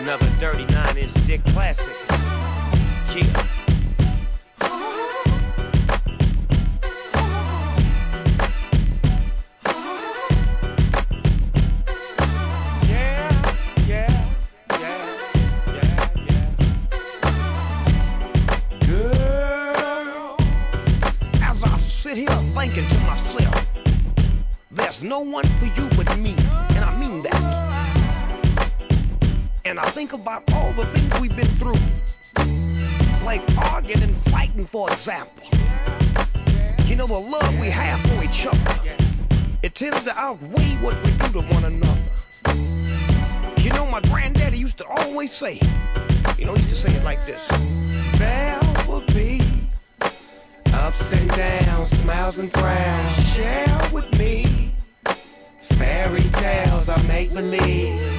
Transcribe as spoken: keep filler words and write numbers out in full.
Another dirty nine-inch dick classic. Yeah. Sit here thinking to myself, there's no one for you but me, and I mean that. And I think about all the things we've been through, like arguing and fighting, for example. You know, the love we have for each other, it tends to outweigh what we do to one another. You know, my granddaddy used to always say, you know, he used to say it like this: there will be ups and downs, smiles and frowns. Share with me fairy tales I make believe.